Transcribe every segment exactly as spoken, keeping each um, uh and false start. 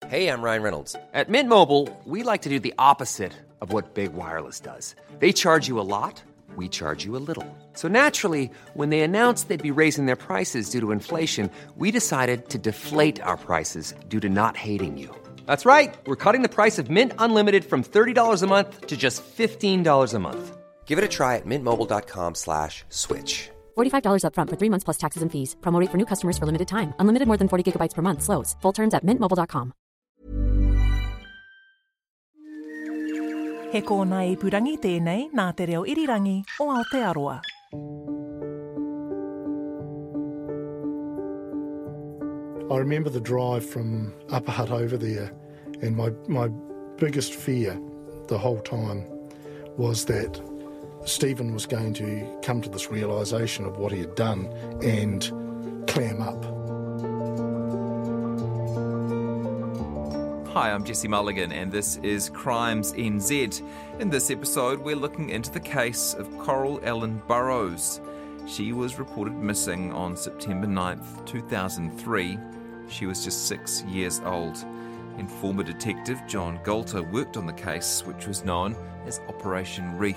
Hey, I'm Ryan Reynolds. At Mint Mobile, we like to do the opposite of what Big Wireless does. They charge you a lot, we charge you a little. So naturally, when they announced they'd be raising their prices due to inflation, we decided to deflate our prices due to not hating you. That's right. We're cutting the price of Mint Unlimited from thirty dollars a month to just fifteen dollars a month. Give it a try at mintmobile.com slash switch. forty-five dollars up front for three months plus taxes and fees. Promo rate for new customers for limited time. Unlimited more than forty gigabytes per month. Slows full terms at mint mobile dot com. He kōna i purangi tēnei nā te reo irirangi o Aotearoa. I remember the drive from Upper Hutt over there, and my, my biggest fear the whole time was that Stephen was going to come to this realisation of what he had done and clam up. Hi, I'm Jesse Mulligan and this is Crimes N Z. In this episode, we're looking into the case of Coral Ellen Burrows. She was reported missing on September ninth, two thousand three. She was just six years old. And former detective John Galter worked on the case, which was known as Operation Reef.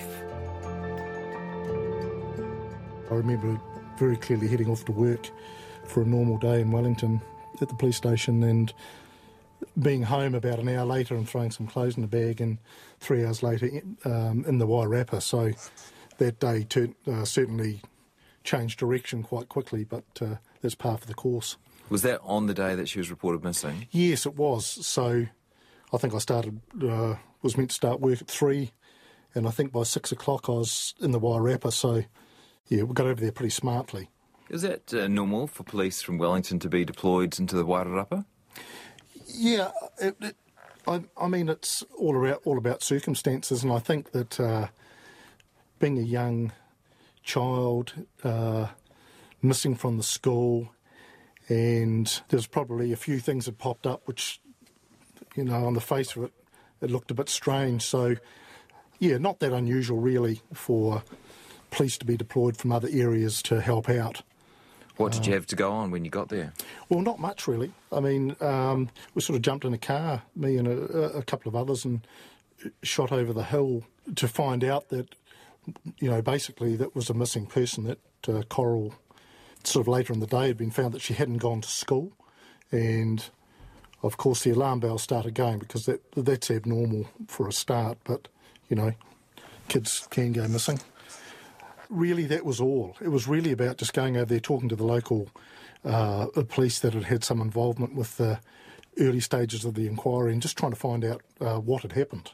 I remember very clearly heading off to work for a normal day in Wellington at the police station and being home about an hour later and throwing some clothes in a bag, and three hours later um, in the Wairarapa. So that day turned, uh, certainly changed direction quite quickly, but uh, that's par for the course. Was that on the day that she was reported missing? Yes, it was. So I think I started, uh, was meant to start work at three, and I think by six o'clock I was in the Wairarapa. So yeah, we got over there pretty smartly. Is that uh, normal for police from Wellington to be deployed into the Wairarapa? Yeah, it, it, I, I mean, it's all about, all about circumstances, and I think that uh, being a young child, uh, missing from the school, and there's probably a few things that popped up which, you know, on the face of it, it looked a bit strange. So, yeah, not that unusual really for police to be deployed from other areas to help out. What did you have to go on when you got there? Well, not much really. I mean, um, we sort of jumped in a car, me and a, a couple of others, and shot over the hill to find out that, you know, basically that was a missing person, that uh, Coral, sort of later in the day, had been found that she hadn't gone to school. And, of course, the alarm bell started going because that that's abnormal for a start, but, you know, kids can go missing. Really, that was all. It was really about just going over there, talking to the local uh, police that had had some involvement with the early stages of the inquiry and just trying to find out uh, what had happened.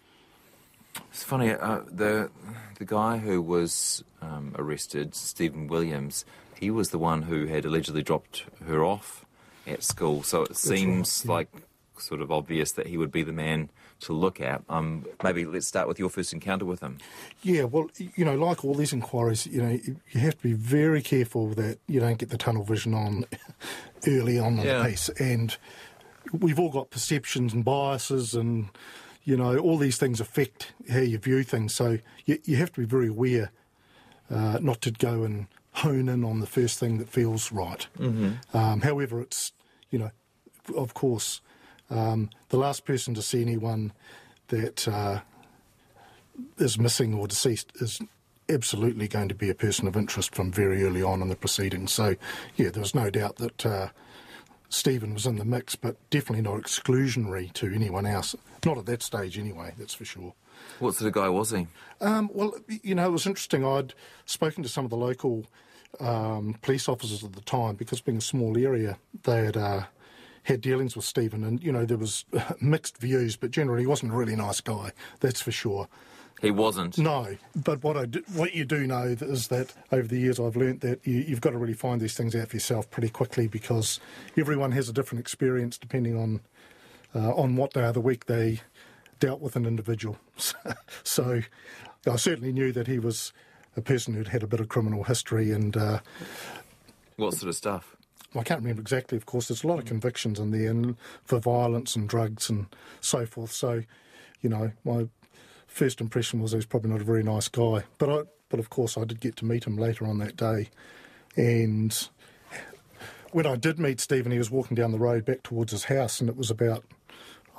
It's funny, uh, the the guy who was um, arrested, Stephen Williams, he was the one who had allegedly dropped her off at school, so it That's seems right, yeah. like sort of obvious that he would be the man to look at. Um, maybe let's start with your first encounter with him. Yeah, well, you know, like all these inquiries, you know, you have to be very careful that you don't get the tunnel vision on early on in yeah. the piece. And we've all got perceptions and biases, and, you know, all these things affect how you view things. So you, you have to be very aware uh, not to go and hone in on the first thing that feels right. Mm-hmm. Um, however, it's, you know, of course, Um, the last person to see anyone that uh, is missing or deceased is absolutely going to be a person of interest from very early on in the proceedings. So, yeah, there was no doubt that uh, Stephen was in the mix, but definitely not exclusionary to anyone else. Not at that stage anyway, that's for sure. What sort of guy was he? Um, well, you know, it was interesting. I'd spoken to some of the local um, police officers at the time, because being a small area, they had... Uh, had dealings with Stephen, and, you know, there was mixed views, but generally he wasn't a really nice guy, that's for sure. He wasn't? No, but what I do, what you do know is that over the years I've learnt that you, you've got to really find these things out for yourself pretty quickly, because everyone has a different experience depending on uh, on what day of the week they dealt with an individual. So I certainly knew that he was a person who'd had a bit of criminal history and... Uh, what sort of stuff? I can't remember exactly, of course. There's a lot of convictions in there and for violence and drugs and so forth. So, you know, my first impression was he was probably not a very nice guy. But, I, but of course, I did get to meet him later on that day. And when I did meet Stephen, he was walking down the road back towards his house, and it was about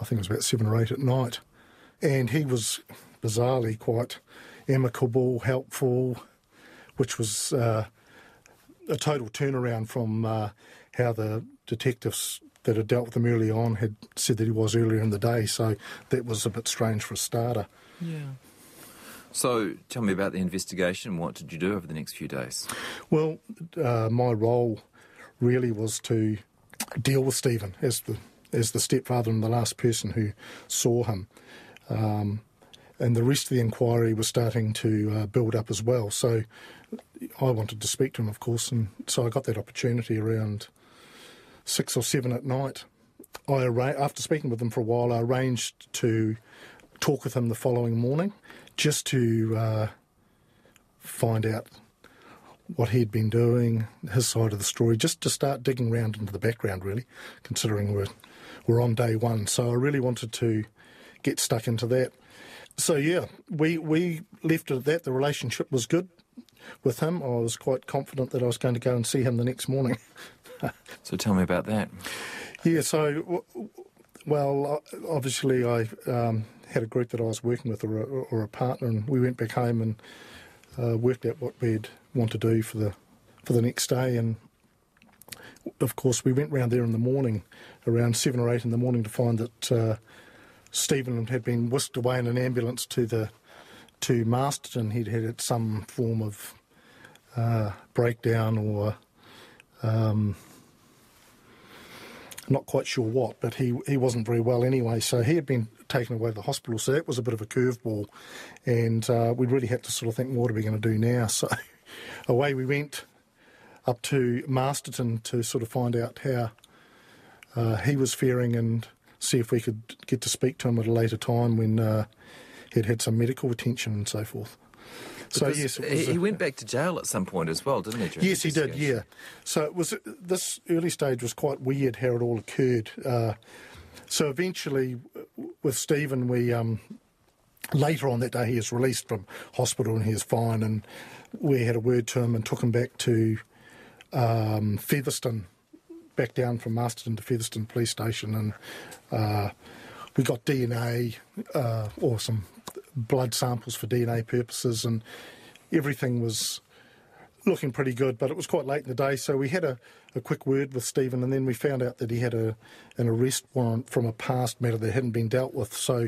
I think it was about seven or eight at night. And he was bizarrely quite amicable, helpful, which was uh, a total turnaround from uh, how the detectives that had dealt with him early on had said that he was earlier in the day. So that was a bit strange for a starter. Yeah. So tell me about the investigation. What did you do over the next few days? Well, uh, my role really was to deal with Stephen as the as the stepfather and the last person who saw him. Um, and the rest of the inquiry was starting to uh, build up as well. So I wanted to speak to him, of course, and so I got that opportunity around six or seven at night. I arra- After speaking with him for a while, I arranged to talk with him the following morning, just to uh, find out what he'd been doing, his side of the story, just to start digging around into the background, really, considering we're, we're on day one. So I really wanted to get stuck into that. So, yeah, we, we left it at that. The relationship was good with him. I was quite confident that I was going to go and see him the next morning. So tell me about that. Yeah, so, well, obviously I um, had a group that I was working with or a, or a partner, and we went back home and uh, worked out what we'd want to do for the for the next day. And, of course, we went round there in the morning, around seven or eight in the morning, to find that uh, Stephen had been whisked away in an ambulance to the to Masterton. He'd had some form of uh, breakdown or... Um, not quite sure what, but he, he wasn't very well anyway, so he had been taken away to the hospital, so that was a bit of a curveball, and uh, we really had to sort of think, what are we going to do now? So away we went up to Masterton to sort of find out how uh, he was faring and see if we could get to speak to him at a later time when uh, he'd had some medical attention and so forth. So Because yes, it was he a, went back to jail at some point as well, didn't he? during Yes, the he did, investigation? yeah. So it was this early stage was quite weird how it all occurred. Uh, so eventually, with Stephen, we um, later on that day he was released from hospital and he was fine, and we had a word to him and took him back to um, Featherston, back down from Masterton to Featherston Police Station, and uh, we got D N A uh, or some blood samples for D N A purposes, and everything was looking pretty good, but it was quite late in the day, so we had a, a quick word with Stephen, and then we found out that he had a an arrest warrant from a past matter that hadn't been dealt with. So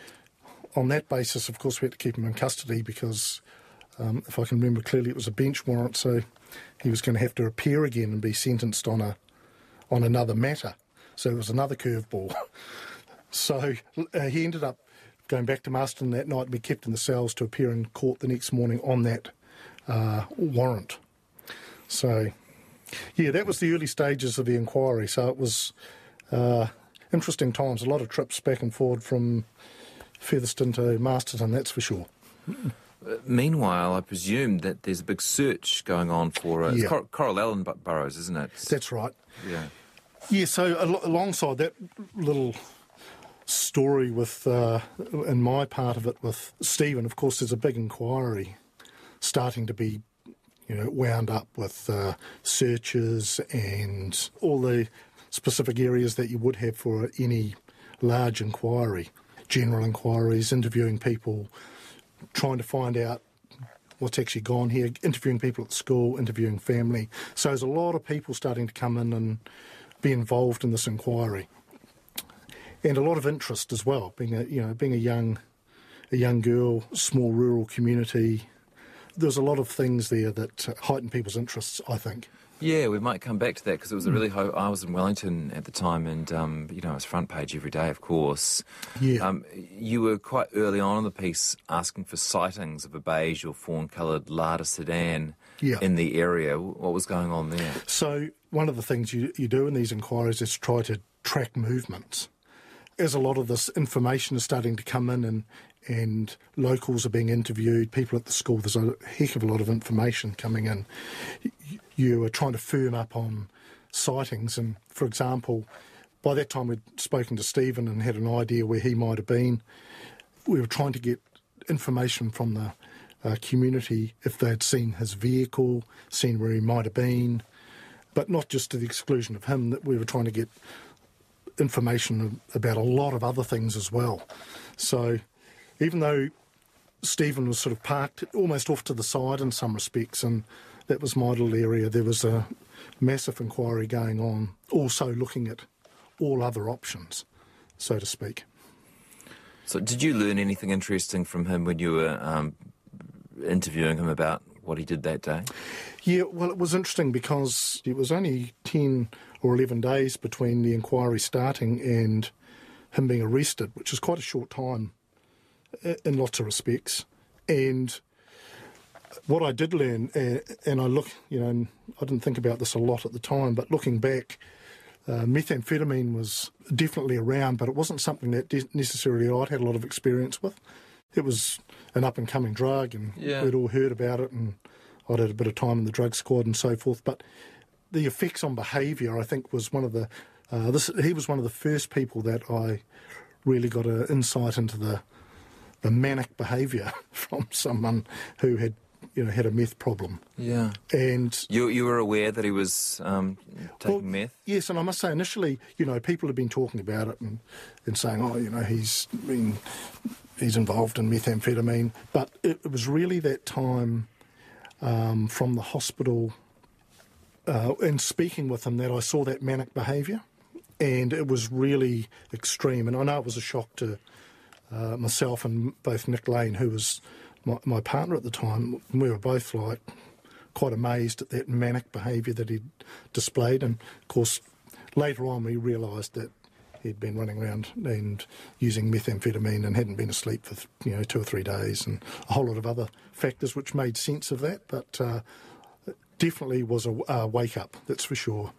on that basis, of course, we had to keep him in custody because, um, if I can remember clearly, it was a bench warrant, so he was going to have to appear again and be sentenced on a on another matter. So it was another curveball. So uh, he ended up going back to Masterton that night and be kept in the cells to appear in court the next morning on that uh, warrant. So, yeah, that was the early stages of the inquiry. So it was uh, interesting times, a lot of trips back and forward from Featherston to Masterton, that's for sure. Uh, meanwhile, I presume that there's a big search going on for uh, Yeah. it's Cor- Coral Allen bu- Burrows, isn't it? That's right. Yeah. Yeah, so al- alongside that little story with, uh, in my part of it with Stephen, of course, there's a big inquiry starting to be, you know, wound up with uh, searches and all the specific areas that you would have for any large inquiry. General inquiries, interviewing people, trying to find out what's actually gone here, interviewing people at the school, interviewing family. So there's a lot of people starting to come in and be involved in this inquiry. And a lot of interest as well, being a you know being a young a young girl, small rural community. There's a lot of things there that uh, heighten people's interests, I think. Yeah, we might come back to that because it was a really... Ho- I was in Wellington at the time and, um, you know, it was front page every day, of course. Yeah. Um, you were quite early on in the piece asking for sightings of a beige or fawn-coloured Lada sedan Yeah. in the area. What was going on there? So one of the things you, you do in these inquiries is try to track movements. As a lot of this information is starting to come in and, and locals are being interviewed, people at the school, there's a heck of a lot of information coming in. You are trying to firm up on sightings, and, for example, by that time we'd spoken to Stephen and had an idea where he might have been. We were trying to get information from the uh, community if they'd seen his vehicle, seen where he might have been, but not just to the exclusion of him, that we were trying to get information about a lot of other things as well. So even though Stephen was sort of parked almost off to the side in some respects, and that was my little area, there was a massive inquiry going on, also looking at all other options, so to speak. So did you learn anything interesting from him when you were um, interviewing him about what he did that day? Yeah, well, it was interesting because it was only ten or eleven days between the inquiry starting and him being arrested, which is quite a short time in lots of respects. And what I did learn, and I look, you know, and I didn't think about this a lot at the time, but looking back, uh, methamphetamine was definitely around, but it wasn't something that necessarily I'd had a lot of experience with. It was an up-and-coming drug, and yeah. we'd all heard about it, and I'd had a bit of time in the drug squad and so forth. But the effects on behaviour, I think, was one of the... Uh, this, he was one of the first people that I really got an insight into the the manic behaviour from someone who had, you know, had a meth problem. Yeah. And you you were aware that he was um, taking well, meth? Yes, and I must say initially, you know, people had been talking about it and, and saying, oh, you know, he's been he's involved in methamphetamine. But it, it was really that time um, from the hospital uh, and speaking with him that I saw that manic behaviour, and it was really extreme. And I know it was a shock to uh, myself and both Nick Lane, who was my, my partner at the time. We were both like quite amazed at that manic behaviour that he'd displayed. And of course, later on we realised that he'd been running around and using methamphetamine and hadn't been asleep for, you know, two or three days, and a whole lot of other factors which made sense of that. But uh, it definitely was a, a wake-up, that's for sure.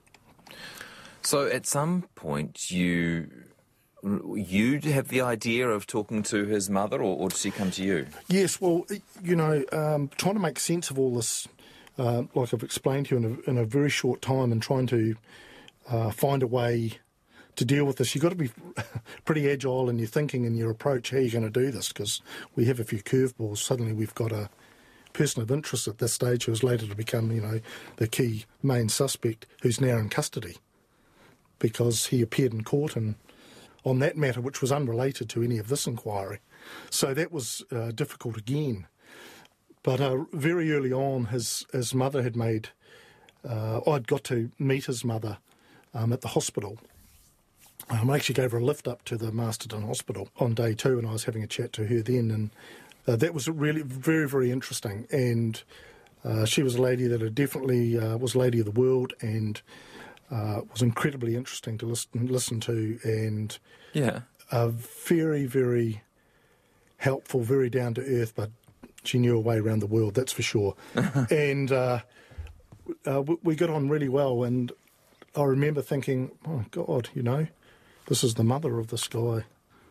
So at some point you you have the idea of talking to his mother, or, or did she come to you? Yes, well, you know, um, trying to make sense of all this, uh, like I've explained to you, in a, in a very short time, and trying to uh, find a way to deal with this. You've got to be pretty agile in your thinking and your approach, how you're going to do this, because we have a few curveballs. Suddenly we've got a person of interest at this stage who was later to become, you know, the key main suspect, who's now in custody because he appeared in court and on that matter, which was unrelated to any of this inquiry. So that was uh, difficult again. But uh, very early on, his, his mother had made... Uh, I'd got to meet his mother um, at the hospital. Um, I actually gave her a lift up to the Masterton Hospital on day two, and I was having a chat to her then, and uh, that was really very, very interesting. And uh, she was a lady that had definitely uh, was a lady of the world, and uh, was incredibly interesting to listen, listen to, and yeah, uh, very, very helpful, very down to earth, but she knew her way around the world, that's for sure. and uh, uh, we got on really well, and I remember thinking, oh, God, you know, this is the mother of this guy,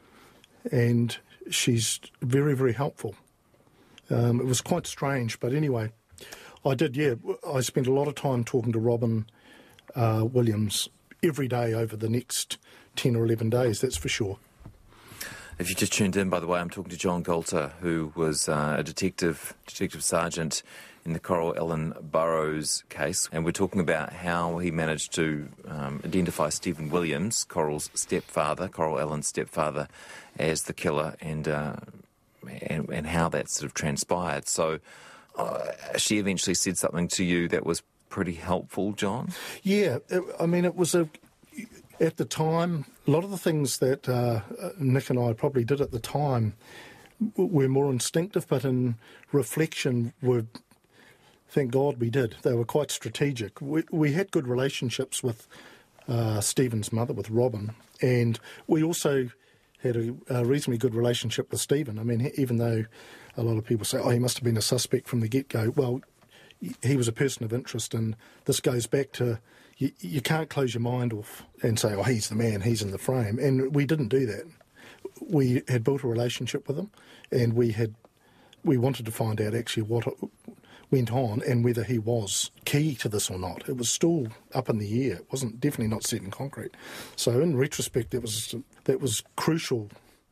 and she's very, very helpful. Um, it was quite strange, but anyway, I did, yeah, I spent a lot of time talking to Robin uh, Williams every day over the next ten or eleven days, that's for sure. If you just tuned in, by the way, I'm talking to John Golter, who was uh, a detective, detective sergeant in the Coral Ellen Burrows case, and we're talking about how he managed to um, identify Stephen Williams, Coral's stepfather, Coral Ellen's stepfather, as the killer, and uh, and, and how that sort of transpired. So uh, she eventually said something to you that was pretty helpful, John? Yeah, it, I mean, it was a... At the time, a lot of the things that uh, Nick and I probably did at the time were more instinctive, but in reflection were, thank God we did. They were quite strategic. We, we had good relationships with uh, Stephen's mother, with Robin, and we also had a, a reasonably good relationship with Stephen. I mean, even though a lot of people say, oh, he must have been a suspect from the get-go, well, he was a person of interest, and this goes back to... You, you can't close your mind off and say, oh, he's the man, he's in the frame. And we didn't do that. We had built a relationship with him, and we had we wanted to find out actually what went on and whether he was key to this or not. It was still up in the air. It wasn't definitely not set in concrete. So in retrospect, that was, that was crucial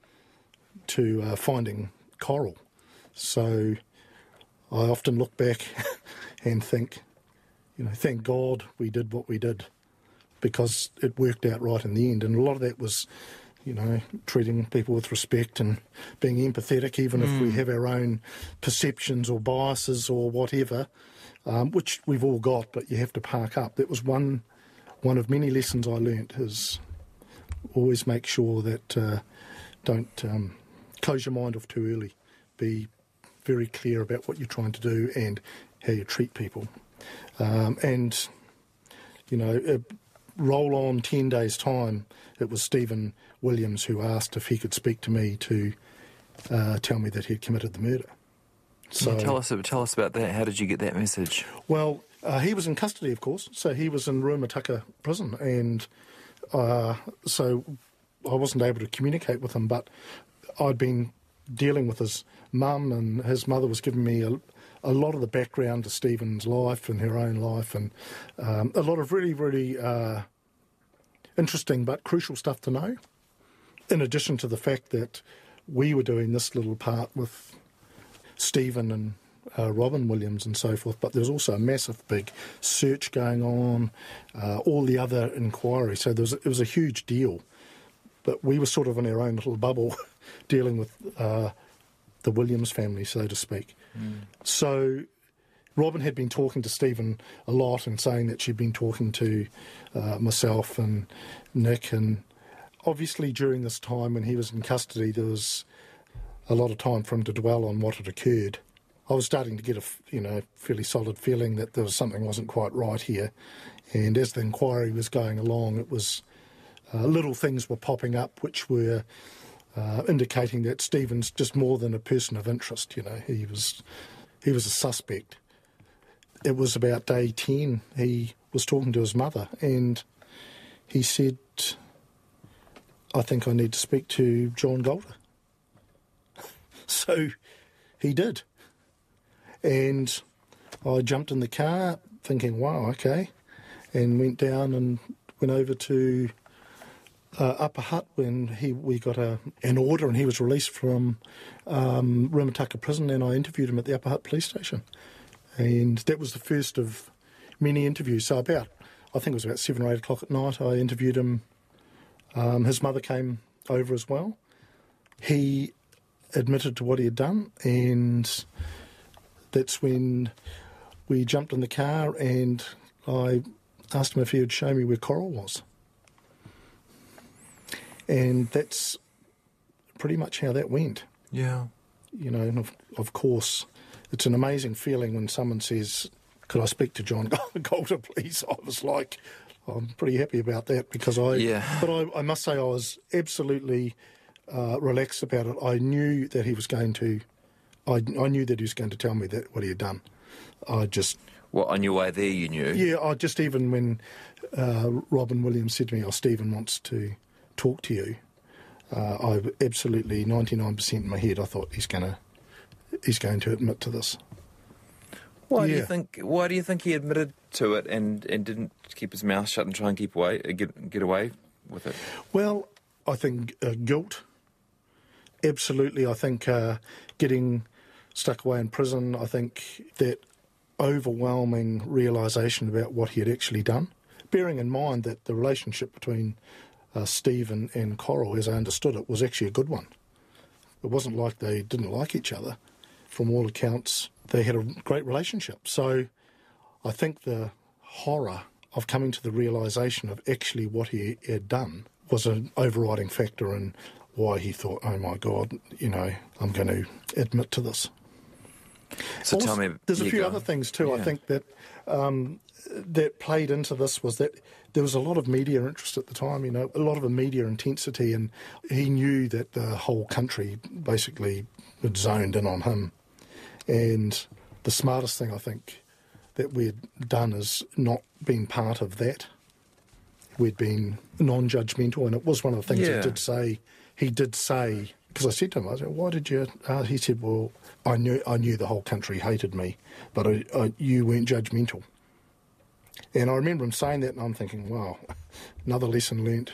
to uh, finding Coral. So I often look back and think, you know, thank God we did what we did, because it worked out right in the end. And a lot of that was, you know, treating people with respect and being empathetic, even mm. if we have our own perceptions or biases or whatever, um, which we've all got, but you have to park up. That was one one of many lessons I learnt, is always make sure that uh, don't um, close your mind off too early. Be very clear about what you're trying to do and how you treat people. Um, and, you know, uh, roll on ten days' time, it was Stephen Williams who asked if he could speak to me to uh, tell me that he'd committed the murder. So, yeah, tell us tell us about that. How did you get that message? Well, uh, he was in custody, of course, so he was in Rumataka prison, and uh, so I wasn't able to communicate with him, but I'd been dealing with his mum, and his mother was giving me a, a lot of the background to Stephen's life and her own life, and um, a lot of really, really uh, interesting but crucial stuff to know, in addition to the fact that we were doing this little part with Stephen and uh, Robin Williams and so forth, but there was also a massive big search going on, uh, all the other inquiries, so there was, it was a huge deal. But we were sort of in our own little bubble dealing with uh, the Williams family, so to speak. Mm. So Robin had been talking to Stephen a lot and saying that she'd been talking to uh, myself and Nick, and obviously during this time when he was in custody there was a lot of time for him to dwell on what had occurred. I was starting to get a you know fairly solid feeling that there was something wasn't quite right here, and as the inquiry was going along, it was uh, little things were popping up which were uh, indicating that Stephen's just more than a person of interest. You know, he was he was a suspect. It was about day ten. He was talking to his mother, and he said, "I think I need to speak to John Golder." So he did. And I jumped in the car thinking, wow, okay, and went down and went over to uh, Upper Hutt when he we got a, an order and he was released from um, Rumataka prison, and I interviewed him at the Upper Hutt police station. And that was the first of many interviews. So about, I think it was about seven or eight o'clock at night, I interviewed him. Um, his mother came over as well. He admitted to what he had done, and that's when we jumped in the car and I asked him if he would show me where Coral was. And that's pretty much how that went. Yeah. You know, and of, of course, it's an amazing feeling when someone says, "Could I speak to John Golder, please?" I was like, I'm pretty happy about that, because I... Yeah. But I, I must say I was absolutely uh, relaxed about it. I knew that he was going to... I, I knew that he was going to tell me that what he had done. I just... Well, on your way there you knew? Yeah, I just even when uh, Robin Williams said to me, "Oh, Stephen wants to talk to you," uh, I absolutely, ninety-nine percent in my head, I thought he's going to he's going to admit to this. Why yeah. do you think? Why do you think he admitted to it and, and didn't keep his mouth shut and try and keep away, get get away with it? Well, I think uh, guilt. Absolutely, I think uh, getting stuck away in prison. I think that overwhelming realisation about what he had actually done, bearing in mind that the relationship between uh, Steve and, and Coral, as I understood it, was actually a good one. It wasn't like they didn't like each other. From all accounts, they had a great relationship. So I think the horror of coming to the realisation of actually what he had done was an overriding factor in why he thought, oh my God, you know, I'm going to admit to this. So also, tell me... There's a few go. other things too, yeah. I think, that um, that played into this, was that there was a lot of media interest at the time, you know, a lot of the media intensity, and he knew that the whole country basically had zoned in on him. And the smartest thing, I think, that we'd done is not been part of that. We'd been non-judgmental, and it was one of the things yeah. he did say. He did say, because I said to him, I said, "Why did you?" Uh, he said, "Well, I knew I knew the whole country hated me, but I, I, you weren't judgmental." And I remember him saying that, and I'm thinking, wow, another lesson learnt.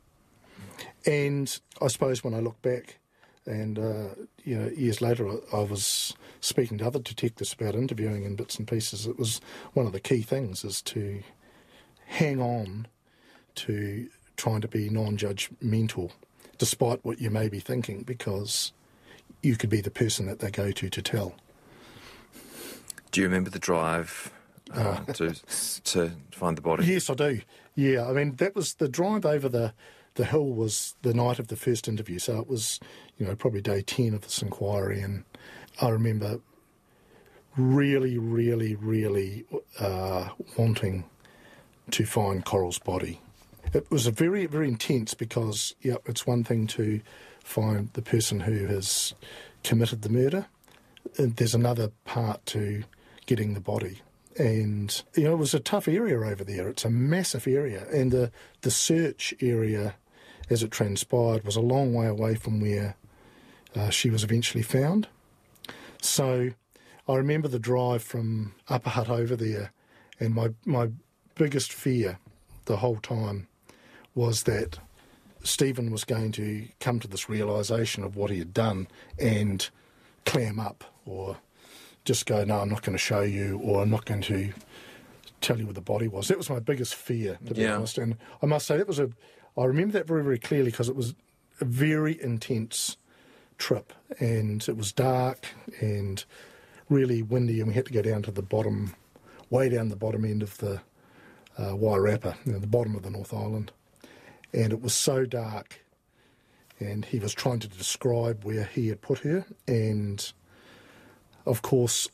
And I suppose when I look back, and uh, you know, years later, I, I was speaking to other detectives about interviewing in bits and pieces. It was one of the key things is to hang on to trying to be non-judgmental, despite what you may be thinking, because you could be the person that they go to to tell. Do you remember the drive uh, to to find the body? Yes, I do. Yeah, I mean, that was the drive over the, the hill was the night of the first interview, so it was, you know, probably day ten of this inquiry, and I remember really, really, really uh, wanting to find Coral's body. It was a very, very intense because, yeah, it's one thing to find the person who has committed the murder, and there's another part to getting the body. And, you know, it was a tough area over there. It's a massive area, and the, the search area, as it transpired, was a long way away from where uh, she was eventually found. So I remember the drive from Upper Hutt over there, and my, my biggest fear the whole time was that Stephen was going to come to this realisation of what he had done and clam up, or just go, no, I'm not going to show you, or I'm not going to tell you where the body was. That was my biggest fear, to be Yeah. honest. And I must say, that was a, I remember that very, very clearly, because it was a very intense trip, and it was dark and really windy, and we had to go down to the bottom, way down the bottom end of the uh, Wairarapa, you know, the bottom of the North Island. And it was so dark, and he was trying to describe where he had put her, and of course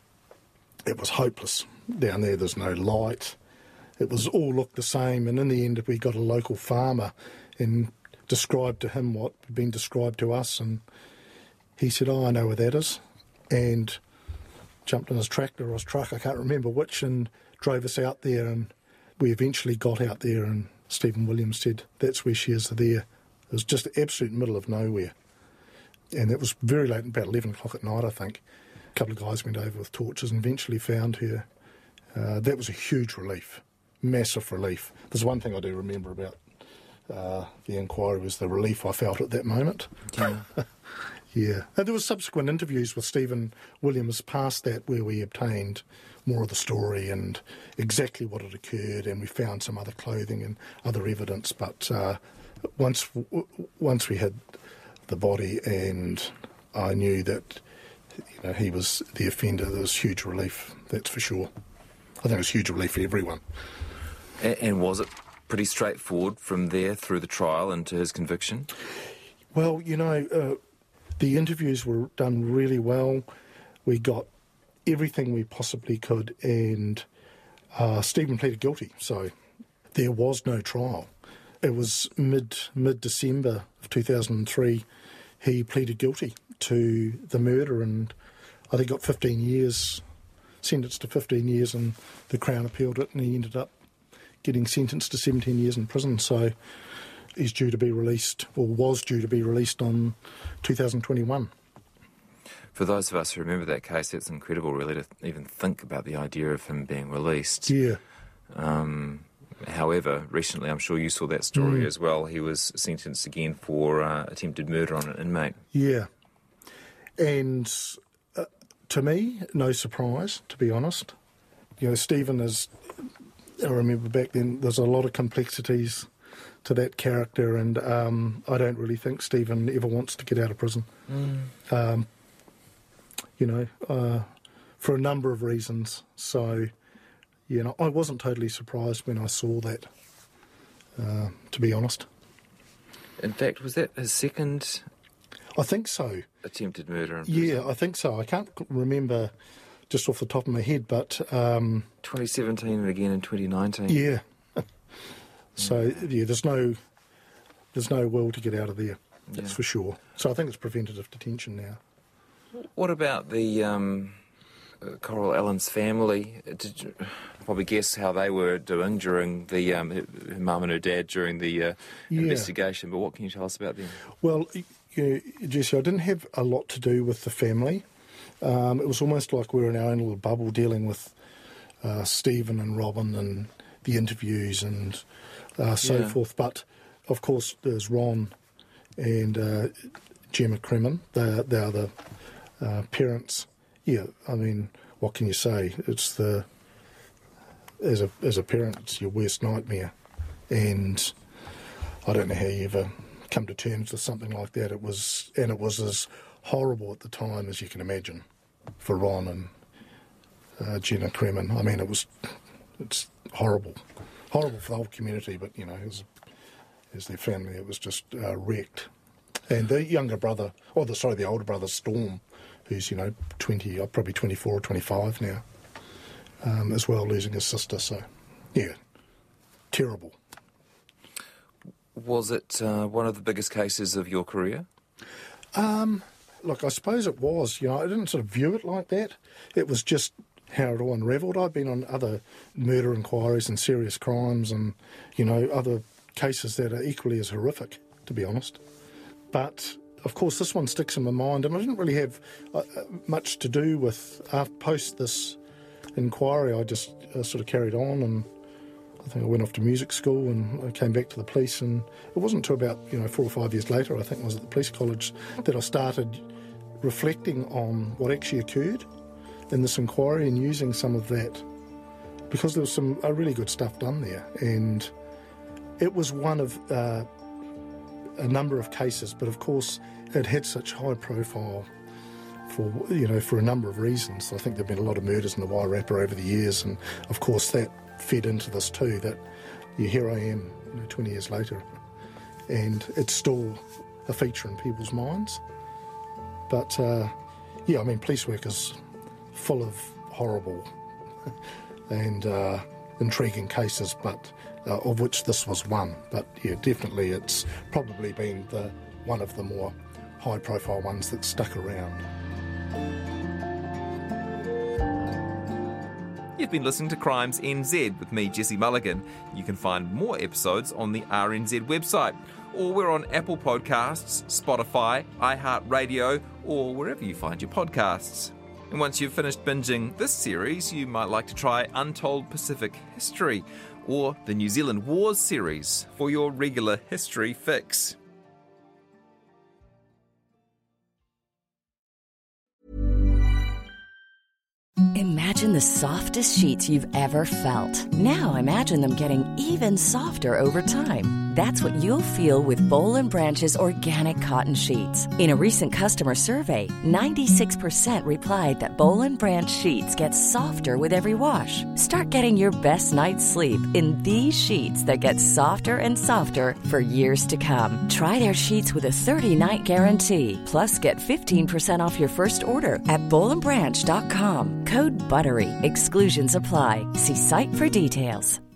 it was hopeless down there. There's no light. It was all looked the same, and in the end we got a local farmer and described to him what had been described to us, and he said, oh, I know where that is, and jumped in his tractor or his truck, I can't remember which, and drove us out there, and we eventually got out there, and Stephen Williams said, that's where she is there. It was just the absolute middle of nowhere. And it was very late, about eleven o'clock at night, I think. A couple of guys went over with torches and eventually found her. Uh, that was a huge relief, massive relief. There's one thing I do remember about uh, the inquiry was the relief I felt at that moment. Yeah. Yeah. And there were subsequent interviews with Stephen Williams past that where we obtained more of the story and exactly what had occurred, and we found some other clothing and other evidence. But uh, once once we had the body and I knew that, you know, he was the offender, there was huge relief, that's for sure. I think it was huge relief for everyone. And, and was it pretty straightforward from there through the trial and to his conviction? Well, you know, uh, the interviews were done really well. We got everything we possibly could, and uh, Stephen pleaded guilty, so there was no trial. It was mid, mid-December of two thousand three, he pleaded guilty to the murder, and I think got fifteen years, sentenced to fifteen years, and the Crown appealed it, and he ended up getting sentenced to seventeen years in prison, so he's due to be released, or was due to be released on two thousand twenty-one. For those of us who remember that case, it's incredible really to even think about the idea of him being released. Yeah. Um, however, recently, I'm sure you saw that story Mm. as well, he was sentenced again for uh, attempted murder on an inmate. Yeah. And uh, to me, no surprise, to be honest. You know, Stephen is, I remember back then, there's a lot of complexities to that character, and um, I don't really think Stephen ever wants to get out of prison. Mm. Um, you know, uh, for a number of reasons. So, you know, I wasn't totally surprised when I saw that, uh, to be honest. In fact, was that his second I think so. attempted murder in prison? Yeah, I think so. I can't remember just off the top of my head, but um, twenty seventeen and again in twenty nineteen. yeah. So yeah, there's no there's no will to get out of there. That's Yeah. for sure. So I think it's preventative detention now. What about the um, uh, Coral Allen's family? Did you probably guess how they were doing during the um, her, her mum and her dad during the uh, Yeah. investigation? But what can you tell us about them? Well, you know, Jesse, I didn't have a lot to do with the family. Um, it was almost like we were in our own little bubble dealing with uh, Stephen and Robin and the interviews and uh, so Yeah. forth. But, of course, there's Ron and uh, Gemma Kremen. They, they are the uh, parents. Yeah, I mean, what can you say? It's the... As a, as a parent, it's your worst nightmare. And I don't know how you ever come to terms with something like that. It was, and it was as horrible at the time as you can imagine for Ron and uh, Jenna Kremen. I mean, it was, it's horrible. Horrible for the whole community, but, you know, as, as their family, it was just uh, wrecked. And the younger brother, or the sorry, the older brother, Storm, who's, you know, twenty, uh, probably twenty-four or twenty-five now, um, as well, losing his sister. So, yeah, terrible. Was it uh, one of the biggest cases of your career? Um, look, I suppose it was. You know, I didn't sort of view it like that. It was just how it all unravelled. I've been on other murder inquiries and serious crimes and, you know, other cases that are equally as horrific, to be honest. But, of course, this one sticks in my mind, and I didn't really have uh, much to do with, uh, post this inquiry. I just uh, sort of carried on, and I think I went off to music school, and I came back to the police, and it wasn't until about, you know, four or five years later, I think I was at the police college, that I started reflecting on what actually occurred in this inquiry and using some of that, because there was some uh, really good stuff done there. And it was one of uh, a number of cases, but of course it had such high profile for, you know, for a number of reasons. I think there have been a lot of murders in the Wairarapa over the years, and of course that fed into this too, that yeah, here I am, you know, twenty years later, and it's still a feature in people's minds. But uh, yeah, I mean, police work is full of horrible and uh, intriguing cases, but uh, of which this was one. But yeah, definitely it's probably been the one of the more high-profile ones that stuck around. You've been listening to Crimes N Z with me, Jesse Mulligan. You can find more episodes on the R N Z website, or we're on Apple Podcasts, Spotify, iHeartRadio, or wherever you find your podcasts. And once you've finished binging this series, you might like to try Untold Pacific History or the New Zealand Wars series for your regular history fix. Imagine the softest sheets you've ever felt. Now imagine them getting even softer over time. That's what you'll feel with Boll and Branch's organic cotton sheets. In a recent customer survey, ninety-six percent replied that Boll and Branch sheets get softer with every wash. Start getting your best night's sleep in these sheets that get softer and softer for years to come. Try their sheets with a thirty-night guarantee. Plus, get fifteen percent off your first order at boll and branch dot com. Code BUTTERY. Exclusions apply. See site for details.